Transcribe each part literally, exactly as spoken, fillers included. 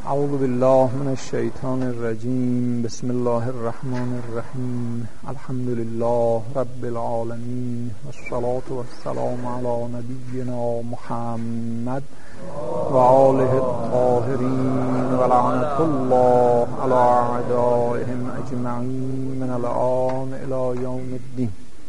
اعوذ بالله من الشیطان الرجیم. بسم الله الرحمن الرحیم. الحمد لله رب العالمین والصلاة والسلام علی نبینا محمد و آله الطاهرین و لعنة الله علی اعدائهم اجمعین من الآن الی یوم الدین.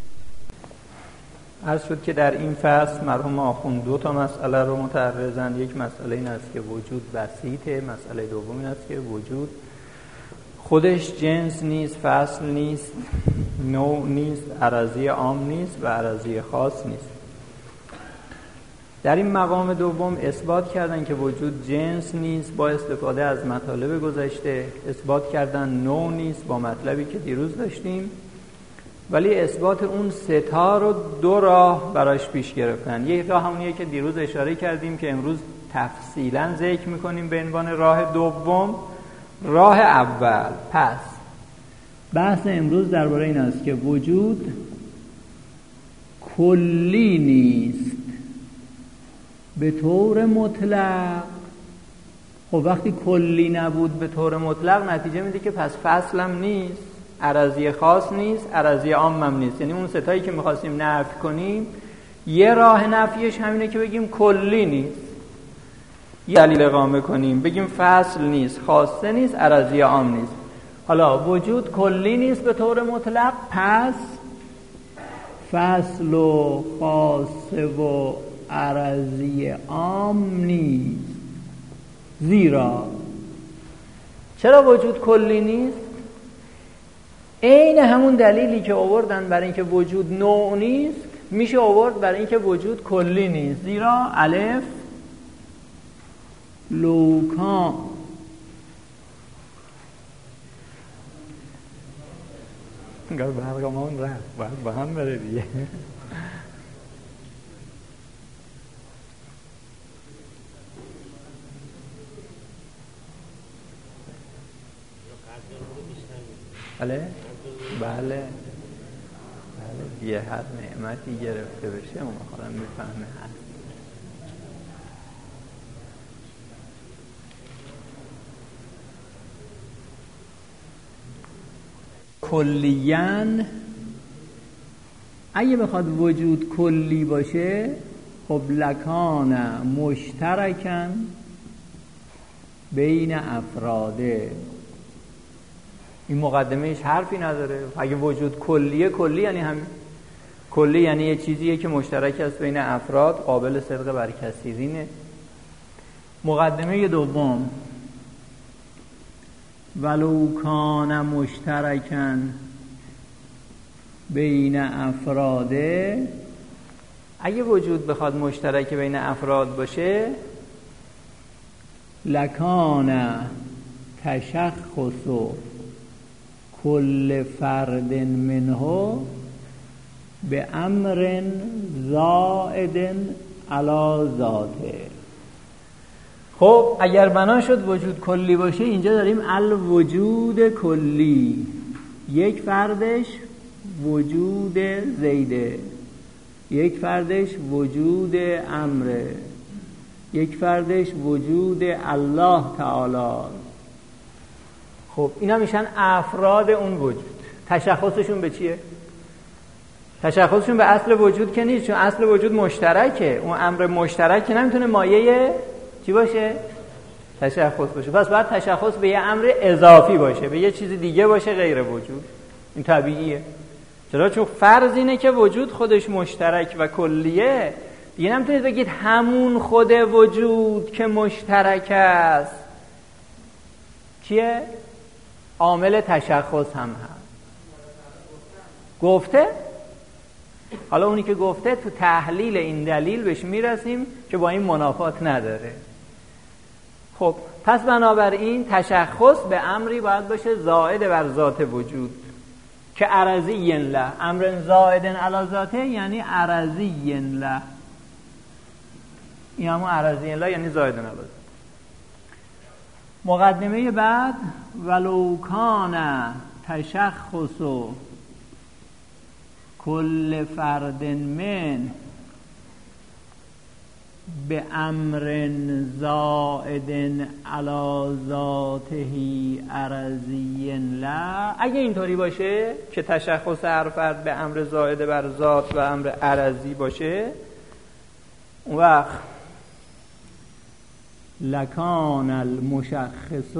عرض شد که در این فصل مرحوم آخوند دو تا مسئله رو متعرضند. یک مسئله این است که وجود بسیطه، مسئله دوم این است که وجود خودش جنس نیست، فصل نیست، نوع نیست، عرضی عام نیست و عرضی خاص نیست. در این مقام دوم اثبات کردن که وجود جنس نیست با استفاده از مطالب گذشته، اثبات کردن نوع نیست با مطلبی که دیروز داشتیم، ولی اثبات اون سه تا رو دو راه براش پیش گرفتن. یک راه همونیه که دیروز اشاره کردیم که امروز تفصیلا ذکر میکنیم به عنوان راه دوم. راه اول، پس بحث امروز درباره این است که وجود کلی نیست به طور مطلق. خب وقتی کلی نبود به طور مطلق نتیجه میده که پس فصل هم نیست، عرضی خاص نیست، عرضی عام هم نیست. یعنی اون ستایی که میخواستیم نفی کنیم یه راه نفیش همینه که بگیم کلی نیست، یه دلیل اقامه کنیم بگیم فصل نیست، خاصه نیست، عرضی عام نیست. حالا وجود کلی نیست به طور مطلق، پس فصل و خاصه و عرضی عام نیست. زیرا چرا وجود کلی نیست؟ این همون دلیلی که آوردن برای اینکه وجود نوع نیست میشه آورد برای اینکه وجود کلی نیست. زیرا الف لوکان انگار برگمان رفت باید با هم بره دیگه. بله بله بله یه هر نعمتی گرفته بشه اون خودم میفهمه هست. کلیاً اگه بخواد وجود کلی باشه خب لکان مشترکاً بین افراده. این مقدمهش حرفی نداره. اگه وجود کلیه، کلی یعنی همین. کلی یعنی یه چیزیه که مشترک است بین افراد، قابل صدق بر کثیرینه. مقدمه دوم، ولو کان مشترکاً بین افراده، اگه وجود بخواد مشترک بین افراد باشه لکان تشخص کل فرد منه به امر زائد علی ذاته. خب اگر بنا شد وجود کلی باشه، اینجا داریم الوجود کلی، یک فردش وجود زیده، یک فردش وجود امره، یک فردش وجود الله تعالی. خب اینا میشن افراد اون وجود. تشخصشون به چیه؟ تشخصشون به اصل وجود که نیست، چون اصل وجود مشترکه. اون امر مشترک نمیتونه مایه چی باشه؟ تشخص باشه. پس باید تشخص به یه امر اضافی باشه، به یه چیز دیگه باشه غیر وجود. این طبیعیه. چرا؟ چون فرض اینه که وجود خودش مشترک و کلیه. دیگه نمیتونید بگید همون خود وجود که مشترک است چیه؟ عامل تشخص هم هست. گفته؟ حالا اونی که گفته تو تحلیل این دلیل بهش میرسیم که با این منافات نداره. خب پس بنابراین تشخص به امری باید باشه زائد بر ذات وجود که عرضی له. امر زائد علی ذاته یعنی عرضی له. این همون عرضی له یعنی زائد علی ذاته. مقدمه بعد، ولو کان تشخص کل فرد من به امر زائد علی ذاته عرضی لا. اگه اینطوری باشه که تشخص هر فرد به امر زائد بر ذات و امر عرضی باشه، اون وقت لکان المشخص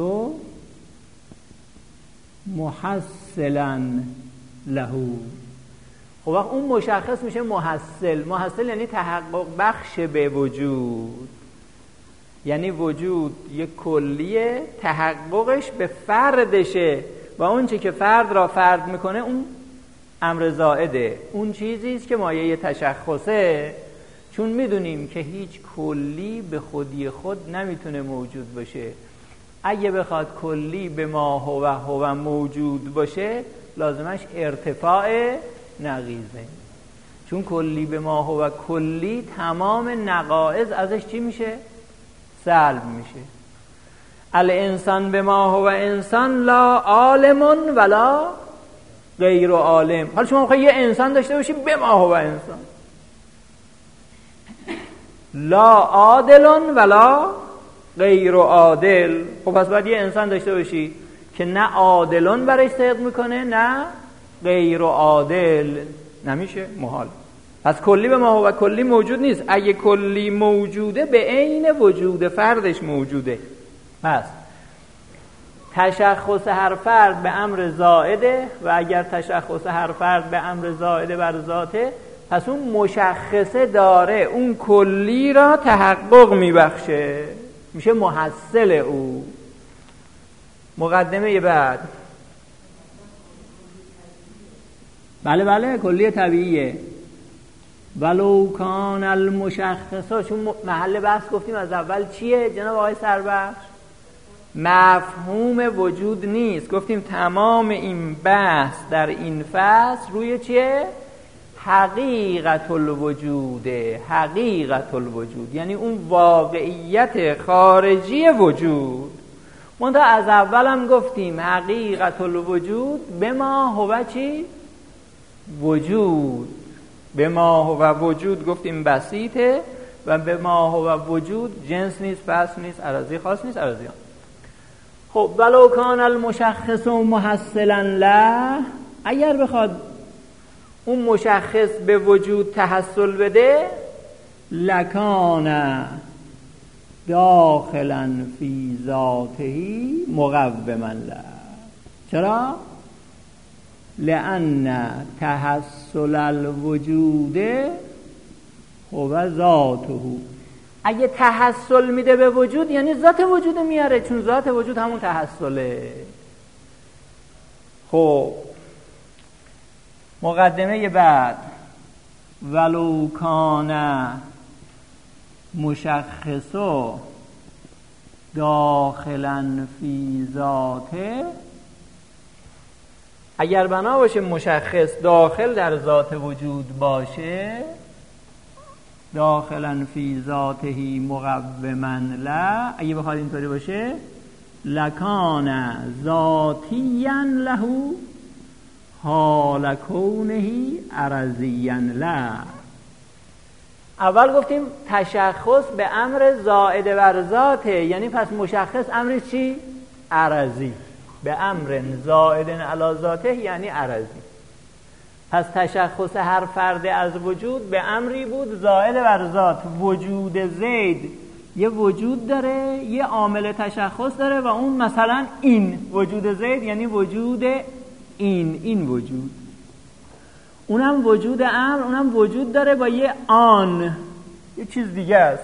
محصلا له. خب وقت اون مشخص میشه محصل. محصل یعنی تحقق بخش به وجود، یعنی وجود یک کلیه، تحققش به فردشه و اون چی که فرد را فرد میکنه اون امر زائده، اون چیزیست که مایه تشخصه. چون میدونیم که هیچ کلی به خودی خود نمیتونه موجود باشه. اگه بخواد کلی به ما هو هو موجود باشه لازمش ارتفاع نقیضه. چون کلی به ما هو کلی تمام نقائض ازش چی میشه؟ سلب میشه. الانسان به ما هو انسان لا عالم ولا غیر عالم. حالا شما میخوای یه انسان داشته باشی به ما هو انسان، لا عادل ولا غیر عادل. خب پس باید یه انسان داشته باشی که نه عادلون برش صدق میکنه نه غیر عادل. نمیشه، محال. پس کلی به ما هو کلی موجود نیست. اگه کلی موجوده به عین وجود فردش موجوده. پس تشخص هر فرد به امر زائده و اگر تشخص هر فرد به امر زائده بر ذاته، پس اون مشخصه داره اون کلی را تحقق میبخشه، میشه محصل او. مقدمه بعد. بله بله کلی طبیعیه. ولو کان المشخصا، چون محل بحث گفتیم از اول چیه جناب آقای سربخش؟ مفهوم وجود نیست. گفتیم تمام این بحث در این فصل روی چیه؟ حقیقت الوجوده. حقیقت الوجود یعنی اون واقعیت خارجی وجود. منتها از اول هم گفتیم حقیقت الوجود به ما هو چی؟ وجود. به ما هو وجود گفتیم بسیطه و به ما هو وجود جنس نیست، فصل نیست، عرضی خاص نیست، عرضی هم. خب ولو کان المشخص محصلا له، اگر بخواد اون مشخص به وجود تحصل بده، لکان داخلا فی ذاته مقوما له. چرا؟ لأن تحصل الوجود هو ذاته. اگه تحصل میده به وجود یعنی ذات وجود میاره، چون ذات وجود همون تحصله. خب مقدمه بعد. ولو کان مشخصو داخلا فی ذاته، اگر بنا باشه مشخص داخل در ذات وجود باشه، داخلا فی ذاته مقوما له، اگه بخواد اینطوری باشه، لکان ذاتیا له حال کونه عرضیا له. اول گفتیم تشخص به امر زائد بر ذاته، یعنی پس مشخص امر چی؟ عرضی. به امر زائد علی ذاته یعنی عرضی. پس تشخص هر فرد از وجود به امری بود زائد بر ذات. وجود زید یه وجود داره، یه عامل تشخص داره و اون مثلا این وجود زید یعنی وجود این این وجود. اونم وجود امر، اونم وجود داره با یه آن، یه چیز دیگه است.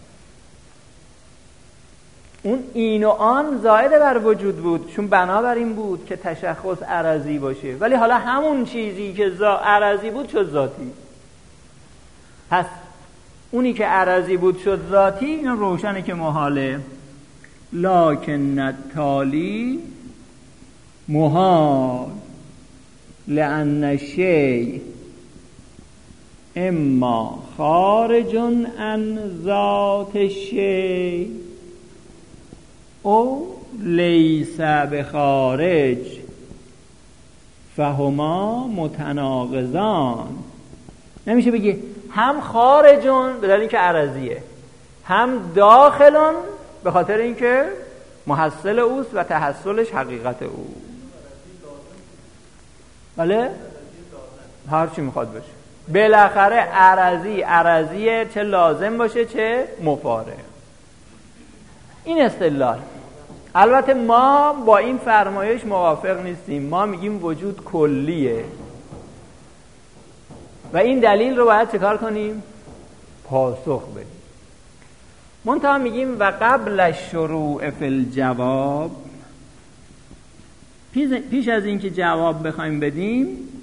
اون این و آن زائد بر وجود بود، چون بنابراین بود که تشخص عرضی باشه. ولی حالا همون چیزی که عرضی بود شد ذاتی. پس اونی که عرضی بود شد ذاتی، این روشنه که محاله. لکن التالی محال، لأن الشیء اما خارج عن ذات الشیء او لیس بخارج فهما متناقضان. نمیشه بگی هم خارجون به دلیل اینکه عرضیه، هم داخلون به خاطر اینکه محصل اوست و تحصلش حقیقت او. بله؟ هر چی میخواد باشه. بالاخره عرضی عرضیه، چه لازم باشه چه مفارق. این اصطلاح. البته ما با این فرمایش موافق نیستیم. ما میگیم وجود کلیه و این دلیل رو باید چکار کنیم؟ پاسخ بدیم. منتها میگیم و قبل الشروع فی الجواب، پیش از اینکه جواب بخوایم بدیم،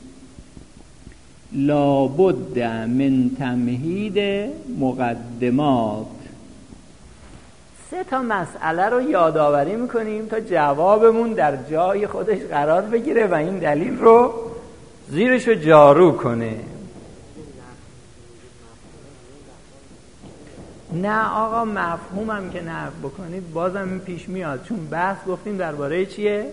لابد من تمهید مقدمات، سه تا مسئله رو یادآوری میکنیم تا جوابمون در جای خودش قرار بگیره و این دلیل رو زیرش رو جارو کنه. نه آقا مفهومم که نفی بکنید بازم این پیش میاد، چون بحث گفتیم درباره چیه؟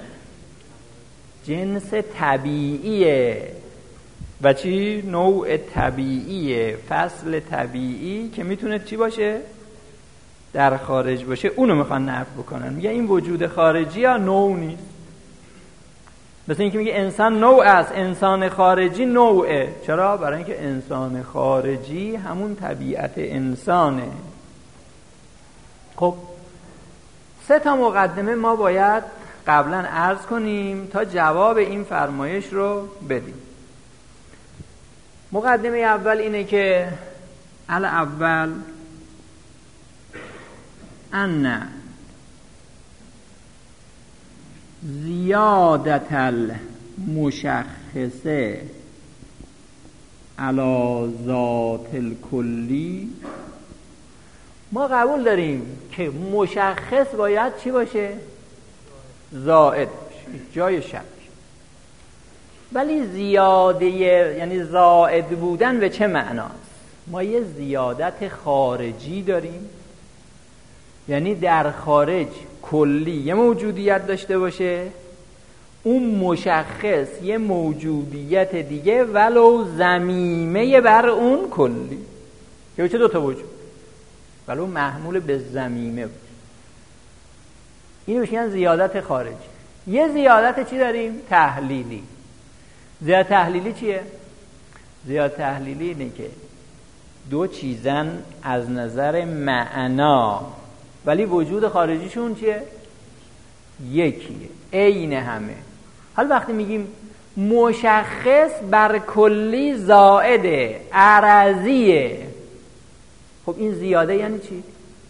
جنس طبیعیه و چی؟ نوع طبیعیه، فصل طبیعی که میتونه چی باشه؟ در خارج باشه. اونو میخوان نفی بکنن، میگه این وجود خارجی ها نوع نیست. مثل اینکه میگه انسان نوع است، انسان خارجی نوعه. چرا؟ برای اینکه انسان خارجی همون طبیعت انسانه. خب سه تا مقدمه ما باید قبلا عرض کنیم تا جواب این فرمایش رو بدیم. مقدمه اول اینه که الاول ان زیادت المشخصه علی ذات الکلی، ما قبول داریم که مشخص باید چی باشه؟ زائد باشه، جای شک. ولی زیاده یعنی زائد بودن به چه معناست؟ ما یه زیادت خارجی داریم، یعنی در خارج کلی یه موجودیت داشته باشه، اون مشخص یه موجودیت دیگه ولو ضمیمه بر اون کلی، که چه دوتا وجود ولو محمول به ضمیمه بود. اینو میگن زیادت خارجی. یه زیادت چی داریم؟ تحلیلی. زیادت تحلیلی چیه؟ زیادت تحلیلی اینه که دو چیزن از نظر معنا ولی وجود خارجیشون چیه؟ یکیه، عین همه. حالا وقتی میگیم مشخص بر کلی زائده، عرضیه، خب این زیاده یعنی چی؟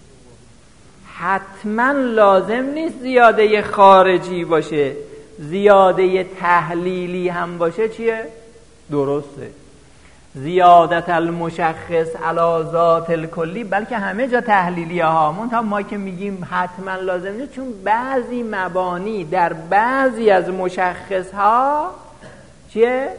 حتما لازم نیست زیاده خارجی باشه، زیاده تحلیلی هم باشه چیه؟ درسته. زیادت المشخص علی ذات الکلی، بلکه همه جا تحلیلی ها. منتها ما که میگیم حتما لازم نیست، چون بعضی مبانی در بعضی از مشخص ها چیه؟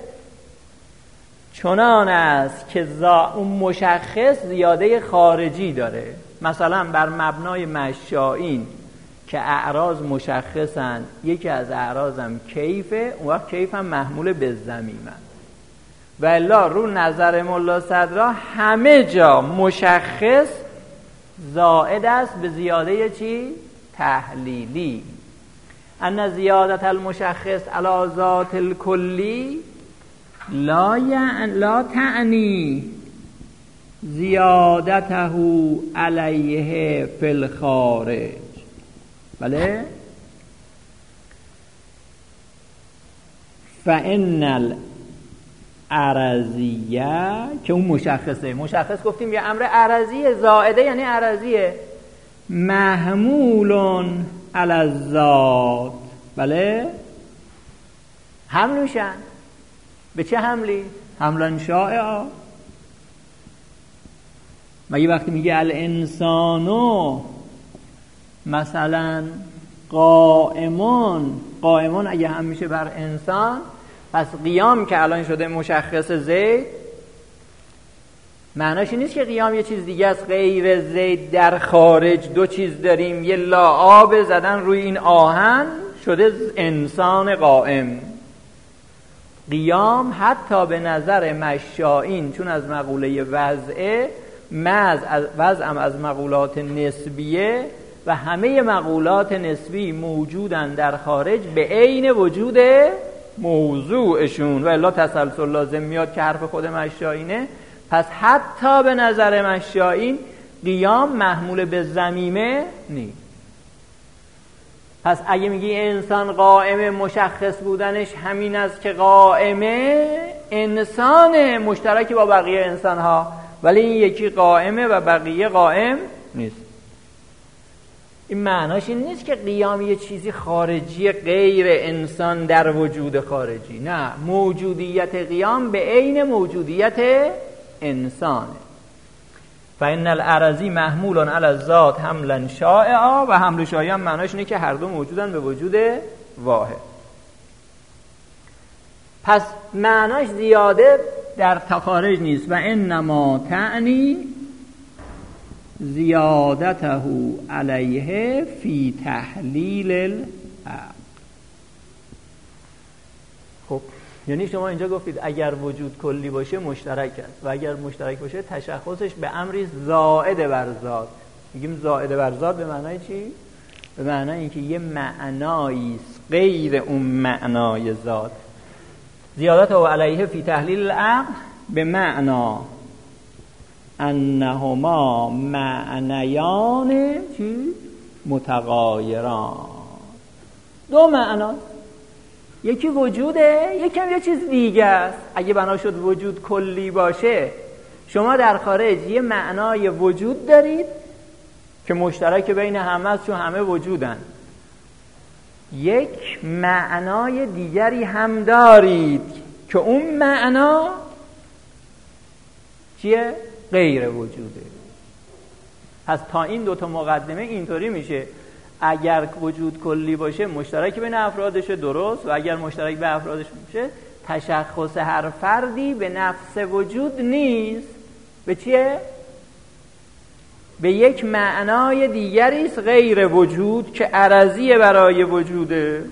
چنان است که اون مشخص زیاده خارجی داره. مثلا بر مبنای مشائین که اعراض مشخصن، یکی از اعراضم کیفه، اون وقت کیف هم محمول به ضمیمه. و الا رو نظر ملا صدرا همه جا مشخص زائد است به زیاده چی؟ تحلیلی. ان زیادت المشخص علی ذات الکلی لا یعن لا تعنی زیادته علیه فی الخارج. بله؟ فإن عرضیه که اون مشخصه، مشخص گفتیم یه امر عرضیه، زائده یعنی عرضیه، محمولون علی الذات. بله؟ حمل میشن. به چه حملی؟ حملن شائعا. مگه وقتی میگه الانسانو مثلا قائمون، قائمون اگه هم میشه بر انسان، پس قیام که الان شده مشخص زید، معناش نیست که قیام یه چیز دیگه است غیر زید. در خارج دو چیز داریم، یه لعاب زدن روی این آهن شده انسان قائم. قیام حتی به نظر مشائین، چون از مقوله وضعه، مز از وضعم از مقولات نسبیه و همه مقولات نسبی موجودن در خارج به عین وجود موضوعشون و الا تسلسل لازم میاد که حرف خود مشایینه. پس حتی به نظر مشایین قیام محمول به ضمیمه نیست. پس اگه میگی انسان قائمه، مشخص بودنش همین است که قائمه، انسان مشترکی با بقیه انسان ها، ولی این یکی قائمه و بقیه قائم نیست. این معناش این نیست که قیام یه چیزی خارجی غیر انسان در وجود خارجی، نه، موجودیت قیام به عین موجودیت انسانه. فإن الأراضی محمول علی الذات حملا شائعا، و حمل شایع هم معناش اینه که هر دو موجودن به وجود واحد. پس معناش زیاده در تخارج نیست. و انما تعنی زیادته علیه فی تحلیل العقل. خب یعنی شما اینجا گفتید اگر وجود کلی باشه مشترک است و اگر مشترک باشه تشخصش به امری زائد بر ذات. میگیم زائد بر ذات به معنای چی؟ به معنای اینکه یه معنایی است غیر اون معنای ذات. زیادته علیه فی تحلیل العقل به معنا انهما معنیان چی؟ متغایران. دو معنا، یکی وجوده، یکی هم یه چیز دیگه است. اگه بنا شد وجود کلی باشه، شما در خارج یه معنای وجود دارید که مشترک بین همه است چون همه وجودن. یک معنای دیگری هم دارید که اون معنا چیه؟ غیر وجوده. پس تا این دوتا مقدمه اینطوری میشه اگر وجود کلی باشه مشترک بین افرادشه، درست، و اگر مشترک به افرادش باشه تشخص هر فردی به نفس وجود نیست. به چیه؟ به یک معنای دیگری است غیر وجود که عرضیه برای وجوده.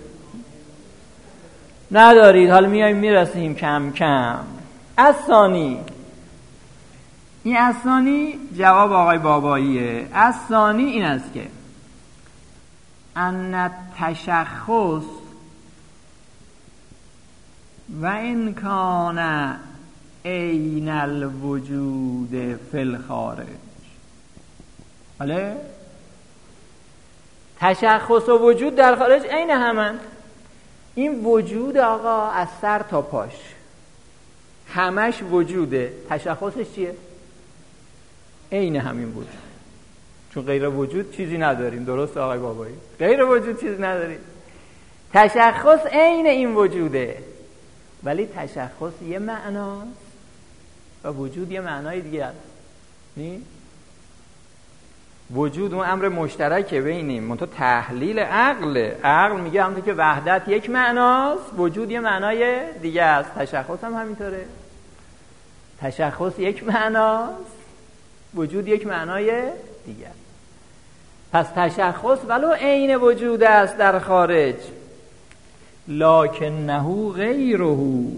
ندارید. حالا میایم میرسیم کم کم. الثانی، این الثانی جواب آقای باباییه. الثانی این است که ان تشخص و ان کان عین الوجود فی الخارج. بله، تشخص و وجود در خارج عین همن. این وجود آقا از سر تا پاش همش وجوده، تشخصش چیه؟ عین همین وجود. چون غیر وجود چیزی نداریم، درست آقای بابایی؟ غیر وجود چیزی نداریم. تشخص عین این وجوده، ولی تشخص یه معناست و وجود یه معنای دیگه است. نی؟ وجود اون امر مشترکه بینیم، منتها تحلیل عقل. عقل میگه همونطور که وحدت یک معناست، وجود یه معنای دیگه است. تشخص هم همینطوره. تشخص یک معناست، وجود یک معنای دیگه. پس تشخص ولو عین وجود است در خارج، لکنه غیره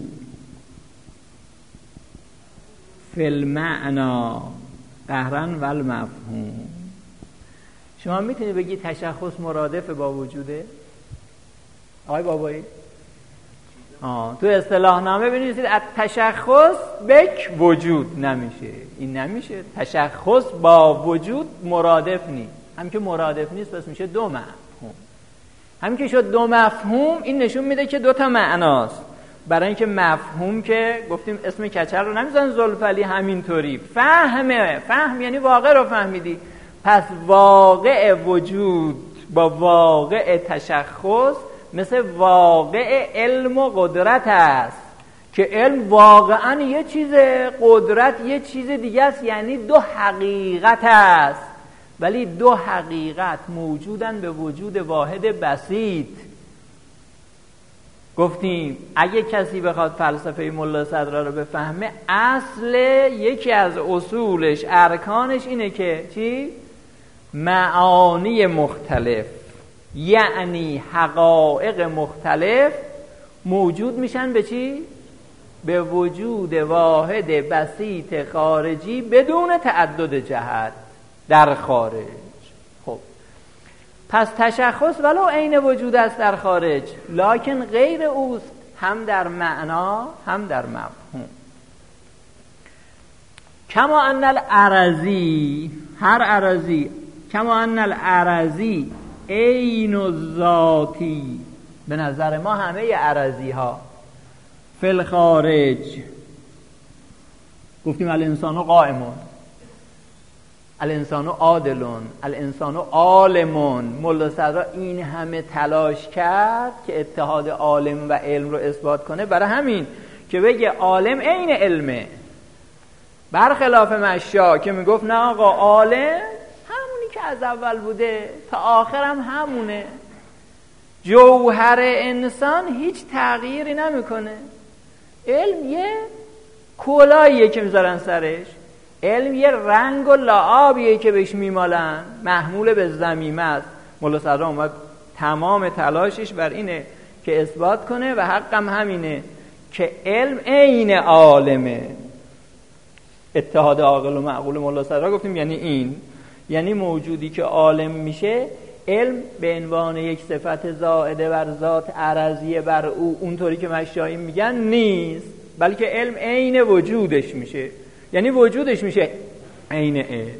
فی المعنا قهرا و المفهوم. شما میتونی بگی تشخص مرادف با وجوده؟ آقای بابایی؟ آه. تو اصطلاح نامه بنویسید از تشخص بک وجود. نمیشه، این نمیشه. تشخص با وجود مرادف نیست. هم که مرادف نیست پس میشه دو مفهوم. هم که شد دو مفهوم، این نشون میده که دو تا معناست. برای اینکه مفهوم که گفتیم اسم کچل رو نمیزن زلفلی، همینطوری فهمه. فهم یعنی واقع رو فهمیدی. پس واقع وجود با واقع تشخص مثل واقع علم و قدرت است که علم واقعا یه چیزه، قدرت یه چیز دیگه است. یعنی دو حقیقت است، ولی دو حقیقت موجودن به وجود واحد بسیط. گفتیم اگه کسی بخواد فلسفه ملا صدرا رو بفهمه، اصل یکی از اصولش، ارکانش اینه که چی؟ معانی مختلف، یعنی حقایق مختلف موجود میشن به چی؟ به وجود واحد بسیط خارجی بدون تعدد جهت در خارج. خب پس تشخص ولو عین وجود است در خارج، لکن غیر اوست، هم در معنا هم در مفهوم. کما ان الارضی، هر ارضی، کما ان الارضی عین الذاتی، به نظر ما همه ارضی ها فی الخارج، گفتیم الانسان قائمون، الانسان عادلون، الانسان عالمون. ملا صدرا این همه تلاش کرد که اتحاد عالم و علم رو اثبات کنه، برای همین که بگه عالم عین علمه، برخلاف مشا که میگفت نه آقا عالم همونی که از اول بوده تا آخر هم همونه، جوهر انسان هیچ تغییری نمیکنه. علم یه کلاهیه که میذارن سرش، علم یه رنگ و لعابیه که بهش میمالن، محمول به ضمیمه است. مولا صدرا اومد تمام تلاشش بر اینه که اثبات کنه و حقم همینه که علم عین عالمه. اتحاد عاقل و معقول مولا صدرا گفتیم یعنی این، یعنی موجودی که عالم میشه، علم به عنوان یک صفت زائده بر ذات عرضیه بر او اونطوری که مشایخ میگن نیست، بلکه علم عین وجودش میشه، یعنی وجودش میشه عین علم.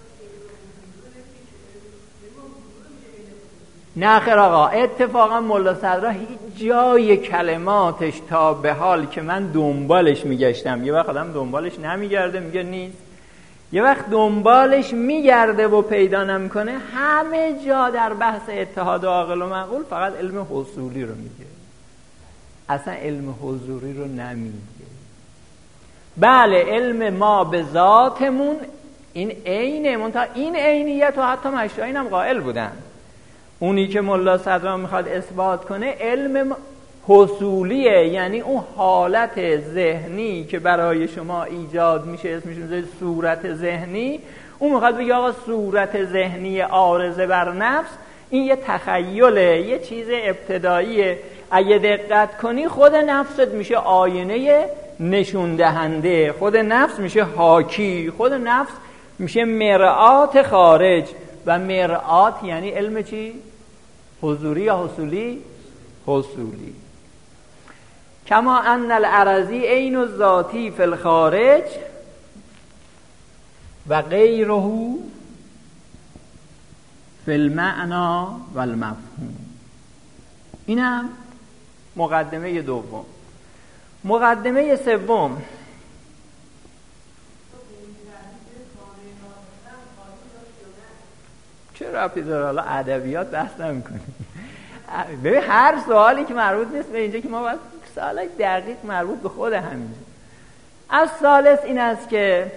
نه خیر آقا، اتفاقا مولا صدرا هیچ جای کلماتش تا به حال که من دنبالش میگشتم، یه وقت آدم دنبالش نمیگرده میگه نیست، یه وقت دنبالش میگرده و پیدا نمیکنه، همه جا در بحث اتحاد عاقل و معقول فقط علم حصولی رو میگه، اصلا علم حضوری رو نمیگه. بله علم ما به ذاتمون این عینه، منتها این عینیت و حتی مشایخ هم قائل بودن. اونی که ملا صدرا میخواد اثبات کنه علم حصولیه، یعنی اون حالت ذهنی که برای شما ایجاد میشه، اسمش میشه صورت ذهنی. اون میخواد بگه آقا صورت ذهنی عارضه بر نفس این یه تخیله، یه چیز ابتداییه، اگه دقت کنی خود نفست میشه آینه نشون دهنده، خود نفس میشه حاکی، خود نفس میشه مرآت خارج. و مرآت یعنی علم چی؟ حضوری یا حصولی؟ حصولی. کما ان الارضی عین الذاتی فی الخارج و غیره فی المعنا و المفهوم. اینم مقدمه دوم. مقدمه سوم، چه ربطی داره؟ حالا ادبیات بحث نمی‌کنیم. ببین هر سوالی که مربوط نیست به اینجا که ما باید سوالای دقیق مربوط به خود همینجا. از ثالث این است که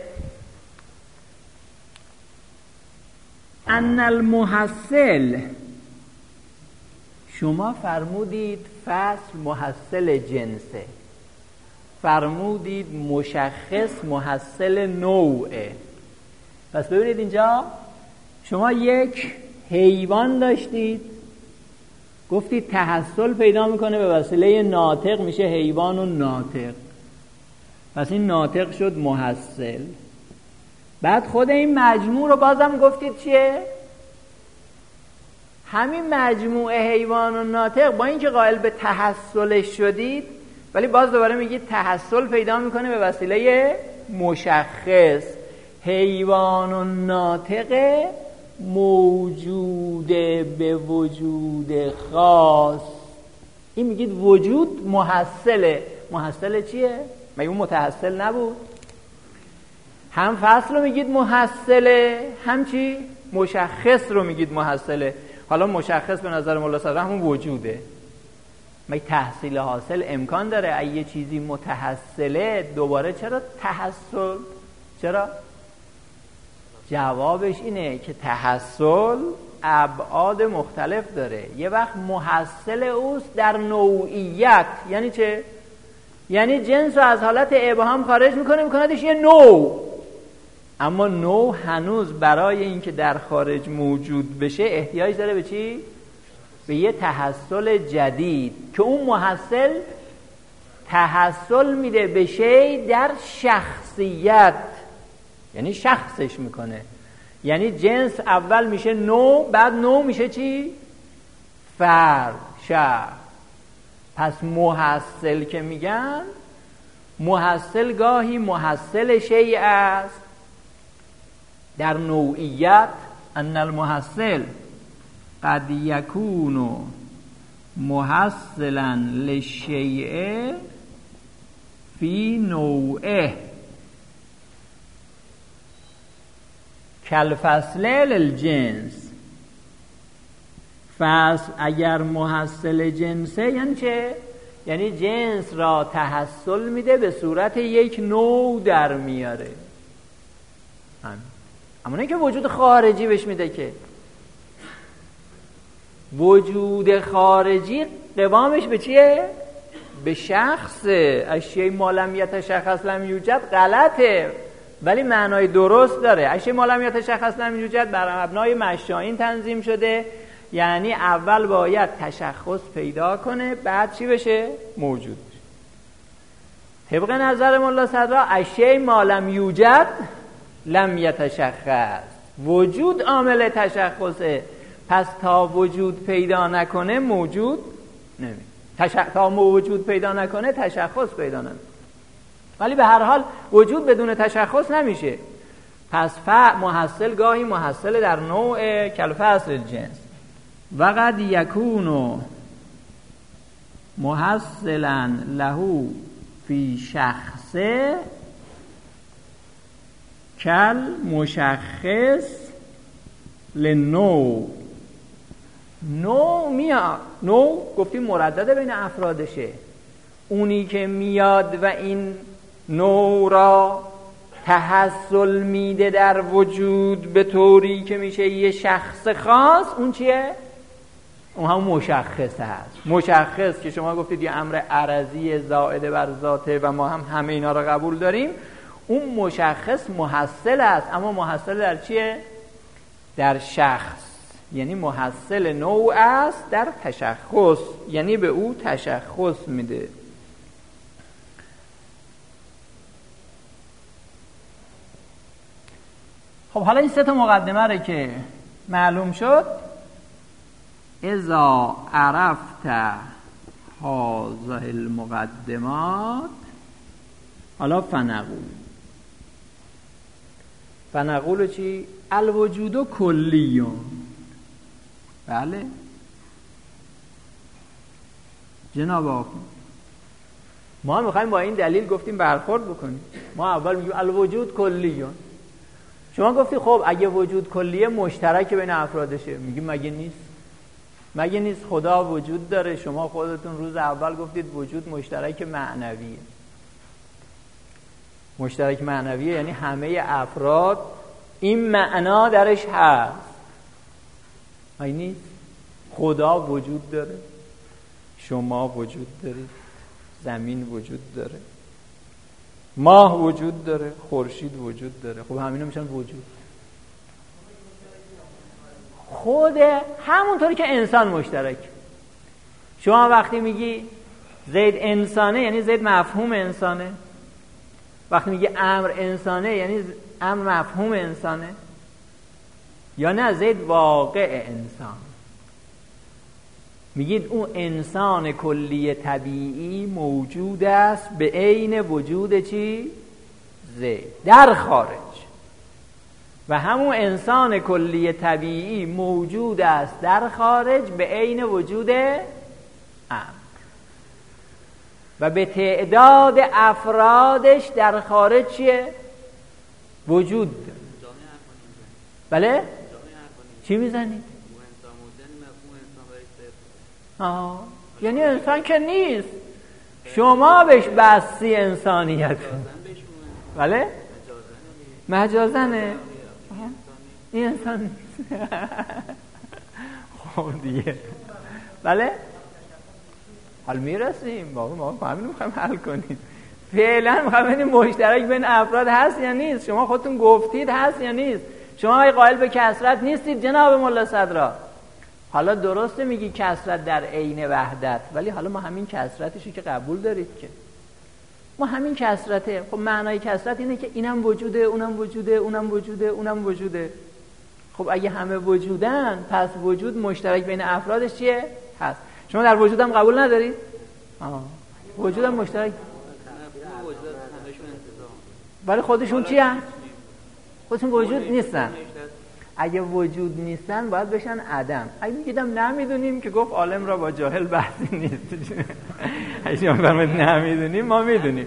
ان المحصل، شما فرمودید فصل محصل جنسه، فرمودید مشخص محصل نوعه. پس ببینید اینجا شما یک حیوان داشتید، گفتید تحصل پیدا میکنه به وسیله ناطق، میشه حیوان و ناطق، پس این ناطق شد محصل. بعد خود این مجموع رو بازم گفتید چیه؟ همین مجموعه حیوان و ناطق با اینکه قائل به تحصلش شدید، ولی باز دوباره میگید تحصل پیدا میکنه به وسیله مشخص. حیوان و ناطق موجود به وجود خاص، این میگید وجود محصله. محصله چیه؟ مگه اون متحصل نبود؟ هم فصل رو میگید محصله، هم چی؟ مشخص رو میگید محصله. حالا مشخص به نظر مولا صدرا همون وجوده. مگه تحصیل حاصل امکان داره؟ اگه یه چیزی متحصله دوباره چرا تحصل؟ چرا؟ جوابش اینه که تحصل ابعاد مختلف داره. یه وقت محصل اوست در نوعیت، یعنی چه؟ یعنی جنس رو از حالت ابهام خارج میکنه، میکندش یه نوع، اما نوع هنوز برای اینکه در خارج موجود بشه احتیاج داره به چی؟ به یه تحصل جدید که اون محصل تحصل میده به شی در شخصیت، یعنی شخصش میکنه. یعنی جنس اول میشه نوع، بعد نوع میشه چی؟ فرد، شخص. پس محصل که میگن، محصل گاهی محصل شیء است در نوعیت. ان المحصل قد یکون محصلا للشیء فی نوعه کالفصل للجنس. فصل اگر محصل جنسه یعنی چه؟ یعنی جنس را تحصل میده، به صورت یک نوع در میاره. همین. اما نه که وجود خارجی بهش میده، که وجود خارجی قوامش به چیه؟ به شخصه. اشیاء ما لم یتشخص لم یوجد غلطه، ولی معنای درست داره. اشیاء ما لم یتشخص لم یوجد بر مبنای مشائین تنظیم شده، یعنی اول باید تشخص پیدا کنه، بعد چی بشه؟ موجود بشه. طبق نظر ملا صدرا اشیاء ما لم یوجد لم یتشخص، وجود عامل تشخصه. پس تا وجود پیدا نکنه موجود نمی تش... تا وجود پیدا نکنه تشخص پیدا نمیشه. ولی به هر حال وجود بدون تشخص نمیشه. پس ف محصل گاهی محصل در نوع کالفصل الجنس. و قد یکون محصلا له فی شخصه کل مشخص لنوع. نوع میاد، نوع گفتیم مردد بین افرادشه. اونی که میاد و این نوع را تحصل میده در وجود به طوری که میشه یه شخص خاص، اون چیه؟ اون هم مشخص هست. مشخص که شما گفتید یه امر عرضی زائده بر ذاته و ما هم همه اینا رو قبول داریم. اون مشخص محصل است، اما محصل در چیه؟ در شخص. یعنی محصل نوع است در تشخص، یعنی به او تشخص میده. خب حالا این سه تا مقدمه رو که معلوم شد، اذا عرفت هذه المقدمات حالا فنقول. فنقول چی؟ الوجود کلیون. بله جناب آقا، ما میخوایم با این دلیل گفتیم برخورد بکنیم. ما اول میگیم الوجود کلیون. شما گفتی خب اگه وجود کلیه مشترک بین افرادشه، میگیم مگه نیست؟ مگه نیست خدا وجود داره؟ شما خودتون روز اول گفتید وجود مشترک معنویه. مشترک معنویه یعنی همه افراد این معنا درش هست. مگه نیست؟ خدا وجود داره، شما وجود دارید، زمین وجود داره، ماه وجود داره، خورشید وجود داره. خب همینا میشن وجود. خود همونطوری که انسان مشترک. شما وقتی میگی زید انسانه یعنی زید مفهوم انسانه. وقتی میگی امر انسانه یعنی امر مفهوم انسانه. یا نه زید واقع انسان. میگید اون انسان کلی طبیعی موجود است به عین وجود چی؟ زید در خارج. و همون انسان کلی طبیعی موجود است در خارج به عین وجود امر. و به تعداد افرادش در خارج چیه؟ وجود داره. بله؟ چی میزنید؟ آه. یعنی انسان که نیست، شما بهش بستی انسانیت. بله؟ مجازنه. این انسان نیست. خب دیگه بله؟ حال میرسیم بابا، ما همین میخوایم حل کنیم. فعلا میخوایم ببینیم مشترک بین افراد هست یا نیست. شما خودتون گفتید هست یا نیست. شما قائل به کثرت نیستید جناب ملا صدرا. حالا درسته میگی کثرت در عین وحدت، ولی حالا ما همین کثرتشو که قبول دارید که ما همین کثرته. خب معنای کثرت اینه که اینم وجوده، اونم وجوده، اونم وجوده، اونم وجوده. خب اگه همه وجودن، پس وجود مشترک بین افرادش چیه؟ هست. شما در وجودم قبول ندارید؟ آه. وجودم مشترک. ولی خودشون چی هست؟ خودشون وجود نیستن. اگه وجود نیستن باید بشن عدم. اگه میگیدم نمیدونیم که گفت عالم را با جاهل بحثی نیست. اگه شما فرمایید نمیدونیم، ما میدونیم.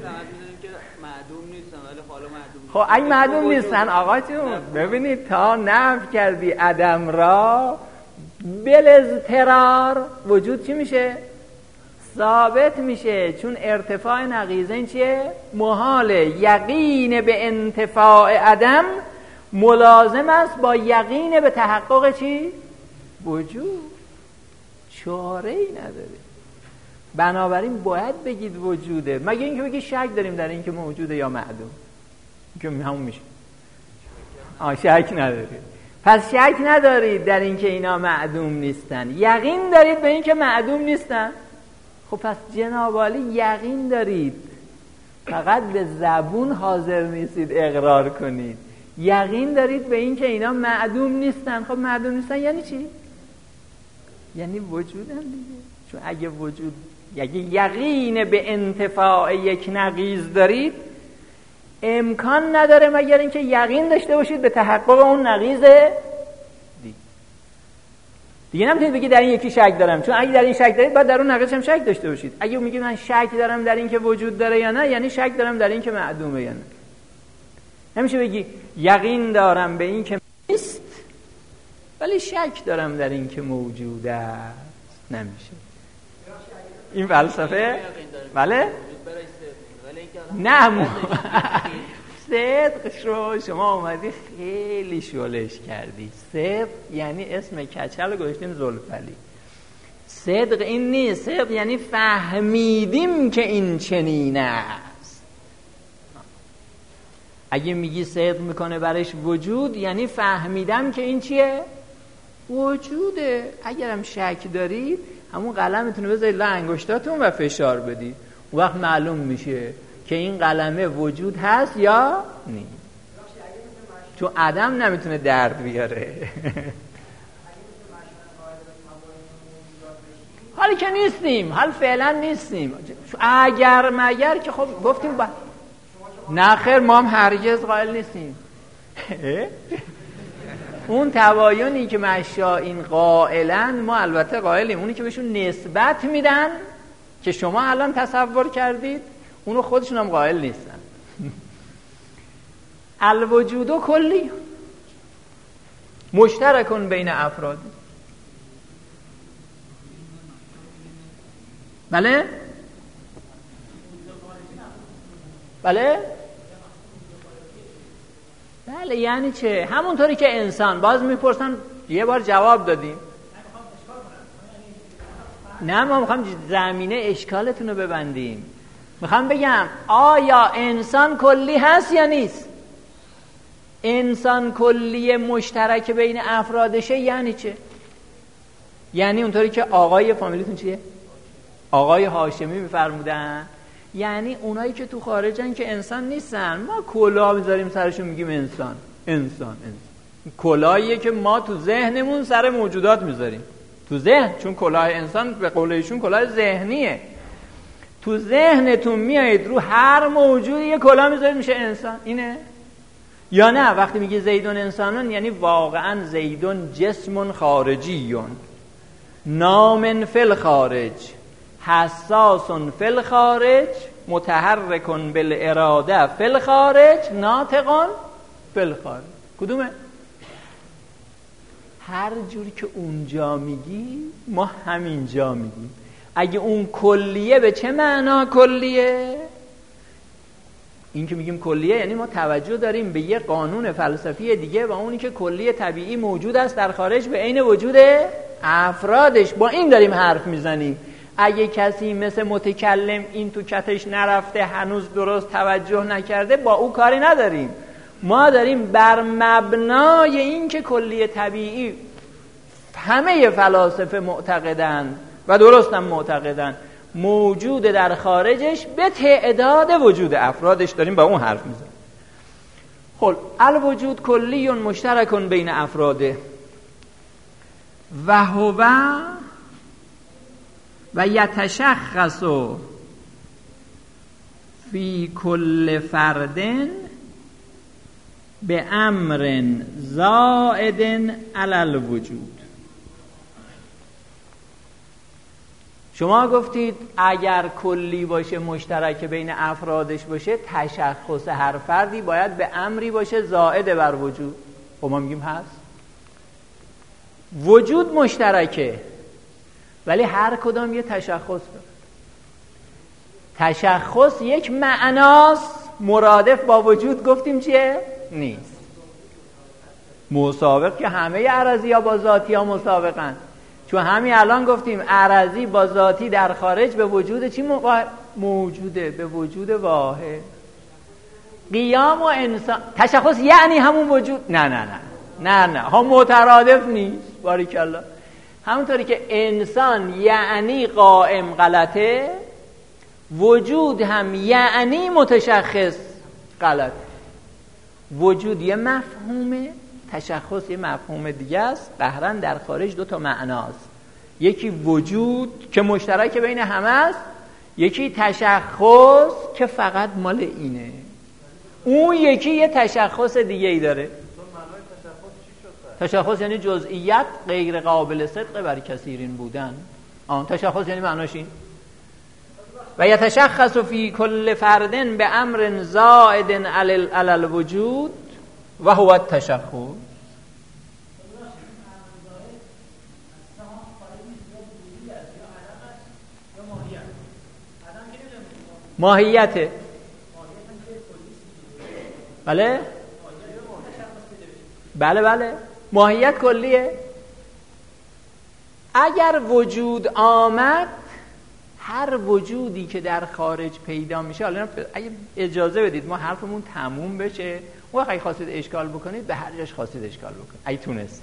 خب اگه معدوم نیستن آقا جون، ببینید تا نفی کردی عدم را بالاضطرار وجود چی میشه؟ ثابت میشه، چون ارتفاع نقیضین چیه؟ محاله. یقین به انتفاع عدم ملازم است با یقین به تحقق چی؟ وجود. چاره ای نداره. بنابراین باید بگید وجوده، مگه اینکه بگید شک داریم در اینکه موجوده یا معدوم، که همون میشه. آه شک ندارید. پس شک ندارید در اینکه اینا معدوم نیستن، یقین دارید به اینکه معدوم نیستن. خب پس جناب عالی یقین دارید، فقط به زبون حاضر نیستید اقرار کنید. یقین دارید به اینکه اینا معدوم نیستن. خب معدوم نیستن یعنی چی؟ یعنی وجودن دیگه. چون اگه وجود، اگه یقین به انتفاع یک نقیض دارید، امکان نداره مگر اینکه یقین داشته باشید به تحقق اون نقیض دیگه. دیگه نمیتونید بگید در این یکی شک دارم، چون اگه در این شک دارید باید در اون نقیض هم شک داشته باشید. اگه میگید من شک دارم در این که وجود داره یا نه، یعنی شک دارم در این که معدومه یا نه. نمیشه بگی یقین دارم به این که نیست ولی شک دارم در این که موجود است. نمیشه. این فلسفه بله نه صدق رو شما اومدی خیلی شلش کردی. صدق یعنی اسم کچل رو گذاشتیم زلفلی. صدق این نیست. صدق یعنی فهمیدیم که این چنین است. اگه میگی صدق میکنه برش وجود، یعنی فهمیدم که این چیه؟ وجوده. اگرم شک دارید همون قلمتون رو بذارید لای انگشتاتون و فشار بدید، اون وقت معلوم میشه که این قلمه وجود هست یا نیست. چون عدم نمیتونه درد بیاره. حالی که نیستیم، حال فعلا نیستیم. اگر مگر که خب گفتیم با... نه خیر، ما هم هرگز قائل نیستیم. اون تباینی که مشایین قائلن ما البته قائلیم. اونی که بهشون نسبت میدن که شما الان تصور کردید، اونو خودشون هم قائل نیستن. الوجود و کلی مشترکون بین افراد. بله بله بله یعنی چه؟ همونطوری که انسان، باز میپرسن یه بار جواب دادیم. نه ما میخوام زمینه اشکالتون رو ببندیم. میخوام بگم آیا انسان کلی هست یا نیست؟ انسان کلی مشترک بین افرادشه یعنی چه؟ یعنی اونطوری که آقای فامیلیتون چیه؟ آقای هاشمی میفرمودن، یعنی اونایی که تو خارجن که انسان نیستن، ما کلاه میذاریم سرشون میگیم انسان انسان انسان. کلاهیه که ما تو ذهنمون سر موجودات میذاریم. تو ذهن، چون کلاه انسان به قول ایشون کلاه ذهنیه. تو ذهنتون میایید رو هر موجودی یه کلاه میذارید میشه انسان. اینه یا نه؟ وقتی میگه زیدون انسانون یعنی واقعا زیدون جسم خارجیون، نامن فی الخارج، حساسون فی الخارج، متحرکون بالاراده فی الخارج، ناطقون فی الخارج. کدومه؟ هر جور که اونجا میگی ما همینجا میگیم. اگه اون کلیه، به چه معنا کلیه؟ این که میگیم کلیه یعنی ما توجه داریم به یه قانون فلسفی دیگه، و اونی که کلیه طبیعی موجود است در خارج به عین وجود افرادش. با این داریم حرف میزنیم. اگه کسی مثل متکلم این تو کتش نرفته، هنوز درست توجه نکرده، با او کاری نداریم. ما داریم بر مبنای این که کلیه طبیعی همه فلاسفه معتقدن و درست هم معتقدن، موجود در خارجش به تعداد وجود افرادش، داریم با اون حرف میزنیم. خب الوجود کلی مشترک بین افراده و هو و یتشخص فی کل فردن به امر زائد علی الوجود. شما گفتید اگر کلی باشه مشترک بین افرادش باشه، تشخص هر فردی باید به امری باشه زائد بر وجود. خب ما میگیم هست. وجود مشترکه ولی هر کدام یه تشخص داره. تشخص یک معناست، مرادف با وجود گفتیم چیه؟ نیست. مسابق که همه عرضی ها با ذاتی ها مسابقن، چون همین الان گفتیم عرضی با ذاتی در خارج به وجود چی موجوده؟ به وجود واحد. قیام و انسان تشخص یعنی همون وجود؟ نه نه نه نه نه هم مترادف نیست. باریکالله. همونطوری که انسان یعنی قائم غلطه، وجود هم یعنی متشخص غلط. وجود یه مفهومه، تشخص یه مفهوم دیگه است. قهرن در خارج دو تا معناست، یکی وجود که مشترک بین همه است، یکی تشخص که فقط مال اینه. اون یکی یه تشخص دیگه ای داره. تشخص یعنی جزئیت غیر قابل صدق بر کثیرین بودن. آن تشخص یعنی معناش این. و یتشخص فی کل فردن به امر زائد علی الوجود و هو التشخص. ماهیته. بله بله بله ماهیت کلیه. اگر وجود آمد، هر وجودی که در خارج پیدا میشه، حالا اگه اجازه بدید ما حرفمون تموم بشه، وقتی اگه خواستید اشکال بکنید به هر جاش خواستید اشکال بکنید اگه تونست.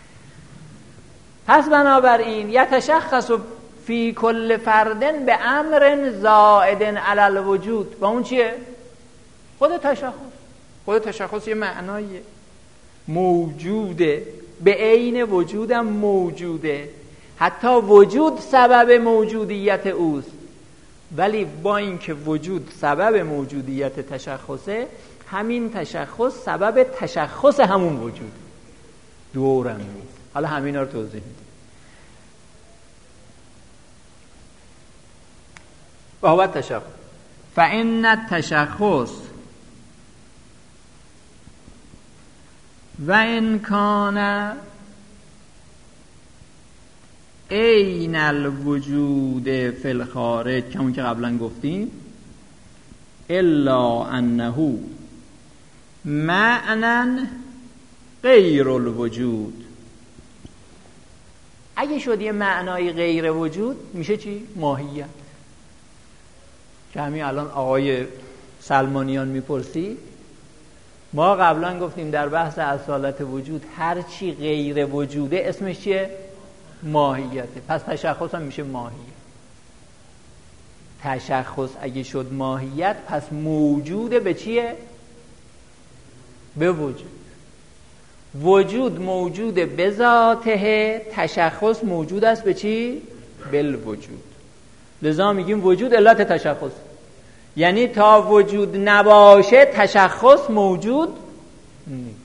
پس بنابراین یتشخص فی کل فردن به امر زائد علی الوجود، و اون چیه؟ خود تشخص. خود تشخص یه معناییه، موجوده، به عین وجودم موجوده. حتی وجود سبب موجودیت اوست، ولی با اینکه وجود سبب موجودیت تشخصه، همین تشخص سبب تشخص همون وجود دورم نیست. حالا همینا رو توضیح میدیم. و هو التشخص فإن التشخص و ان کان عین الوجود فی الخارج، همون که قبلا گفتیم، الا انه معنی غیر الوجود. اگه شد یه معنای غیر وجود، میشه چی؟ ماهیت. که همین الان آقای سلمانیان میپرسی، ما قبلا گفتیم در بحث اصالت وجود هر چی غیر وجوده اسمش چیه؟ ماهیته. پس تشخص هم میشه ماهیت. تشخص اگه شد ماهیت، پس موجوده به چیه؟ به وجود. وجود موجوده به ذاته، تشخص موجود است به چی؟ بالوجود. لذا میگیم وجود علت تشخص، یعنی تا وجود نباشه تشخص موجود نیست.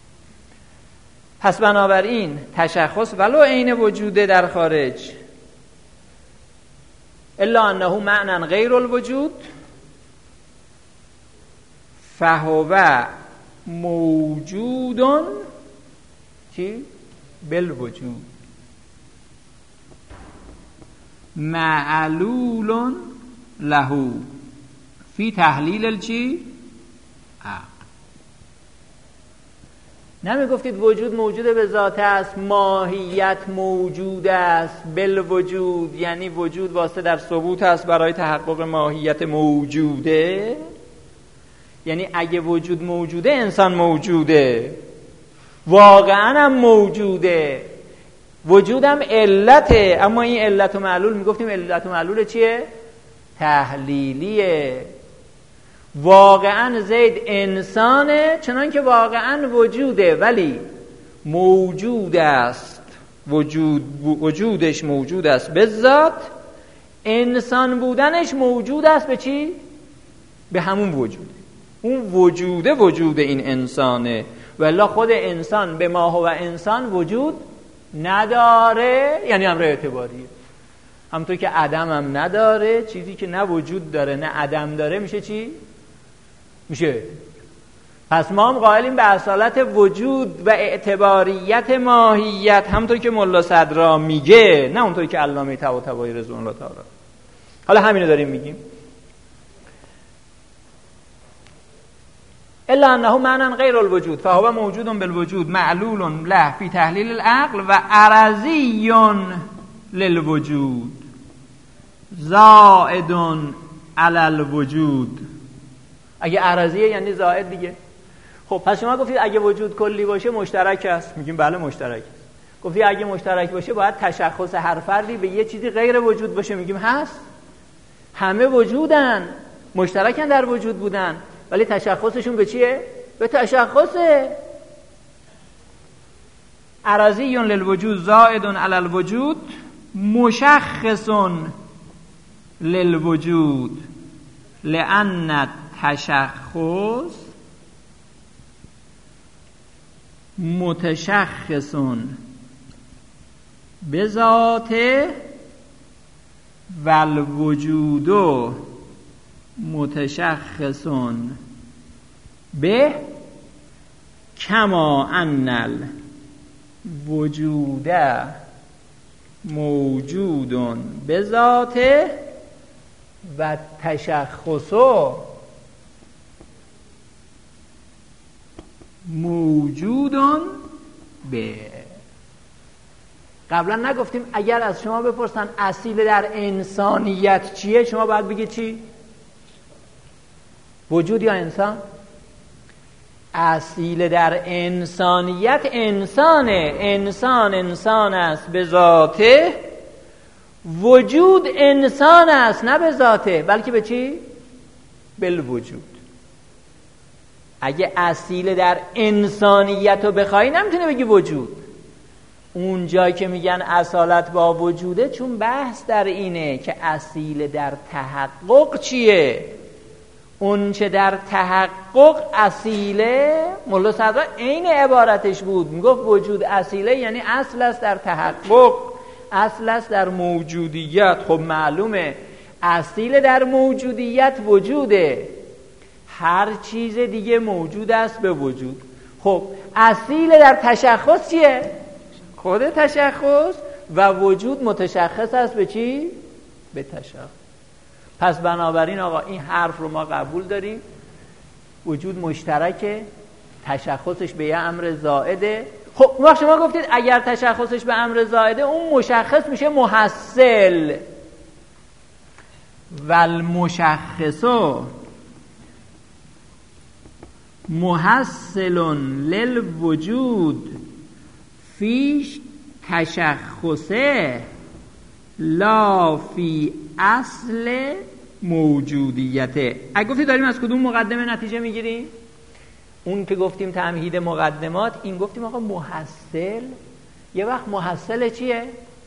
پس بنابراین تشخص ولو عین وجوده در خارج، الا انه معنی غیر الوجود، فهو موجود چی؟ بالوجود، معلول له فی تحلیل الچی؟ عقل. نمی گفتید وجود موجود به ذاته است، ماهیت موجود است بالوجود، یعنی وجود واسطه در ثبوت است برای تحقق ماهیت موجوده. یعنی اگه وجود موجوده، انسان موجوده، واقعا هم موجوده. وجودم علته، اما این علت و معلول میگفتیم علت و معلول چیه؟ تحلیلیه. واقعا زید انسانه چنان که واقعا وجوده، ولی موجود است، وجود وجودش موجود است به ذات، انسان بودنش موجود است به چی؟ به همون وجوده. اون وجوده وجود این انسانه، ولی خود انسان به ما هو انسان وجود نداره، یعنی امر اعتباریه. همونطور که عدم هم نداره، چیزی که نه وجود داره نه عدم داره میشه چی؟ میشه. پس ما هم قائلیم به اصالت وجود و اعتباریت ماهیت، همونطور که ملا صدرا میگه، نه اونطور که علامه طباطبایی رضوان الله تعالی. حالا همینو داریم میگیم. الا انه معنی غیر الوجود فهو موجود بالوجود معلول له فی تحلیل العقل و عرضی للوجود زائد علی الوجود. اگه عرضیه یعنی زائد دیگه. خب پس شما گفتید اگه وجود کلی باشه مشترک است، میگیم بله مشترک است. گفتید اگه مشترک باشه باید تشخص هر فردی به یه چیزی غیر وجود باشه، میگیم هست. همه وجودن، مشترکن در وجود بودن، ولی تشخصشون به چیه؟ به تشخصه. عرضی للوجود زائد علی الوجود مشخص للوجود لأن تشخص متشخص بذاته و الوجود متشخص به کما ان الوجود موجود بذاته و تشخص موجود به. قبلا نگفتیم اگر از شما بپرسن اصیل در انسانیت چیه، شما باید بگید چی؟ وجود یا انسان؟ اصیل در انسانیت انسانه. انسان انسان است به ذاته، وجود انسان است نه به ذاته بلکه به چی؟ بالوجود. اگه اصیل در انسانیت رو بخوای نمیتونه بگی وجود. اون جایی که میگن اصالت با وجوده، چون بحث در اینه که اصیل در تحقق چیه. اون چه در تحقق اصیله، ملا صدرا عین عبارتش بود، میگفت وجود اصیله یعنی اصل است در تحقق، اصل است در موجودیت. خب معلومه اصیل در موجودیت وجوده، هر چیز دیگه موجود است به وجود. خب اصیل در تشخص چیه؟ خود تشخص، و وجود متشخص است به چی؟ به تشخص. پس بنابراین آقا این حرف رو ما قبول داریم، وجود مشترکه، تشخصش به یه امر زائده. خب اون وقت شما گفتید اگر تشخصش به امر زائده اون مشخص میشه محصل، و المشخص محصل للوجود فیش تشخصه لا فی اصل موجودیته. اگه گفتید داریم از کدوم مقدمه نتیجه میگیریم؟ اون که گفتیم تمهید مقدمات، این گفتیم آقا محصل یه وقت محصل چیه؟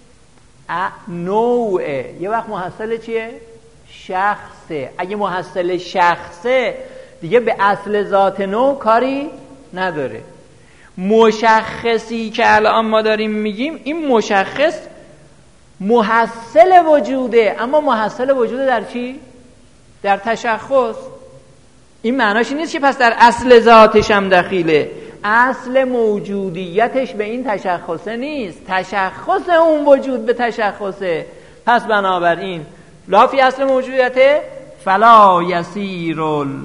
نوعه، یه وقت محصل چیه؟ شخصه. اگه محصل شخصه دیگه به اصل ذات نوع کاری نداره. مشخصی که الان ما داریم میگیم، این مشخص محصل وجوده، اما محصل وجوده در چی؟ در تشخص. این معناش نیست که پس در اصل ذاتش هم دخیله، اصل موجودیتش به این تشخصه نیست، تشخص اون وجود به تشخصه. پس بنابراین لا فی اصل موجودیته فلا یسیر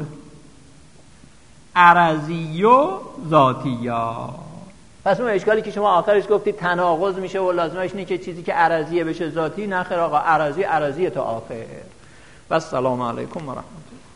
العرضی ذاتیا. پس اون اشکالی که شما آخرش گفتید تناقض میشه و لازمش اینه که چیزی که عرضیه بشه ذاتی، نه خیر آقا، عرضی عرضیه تا آخر. و السلام علیکم و رحمت الله.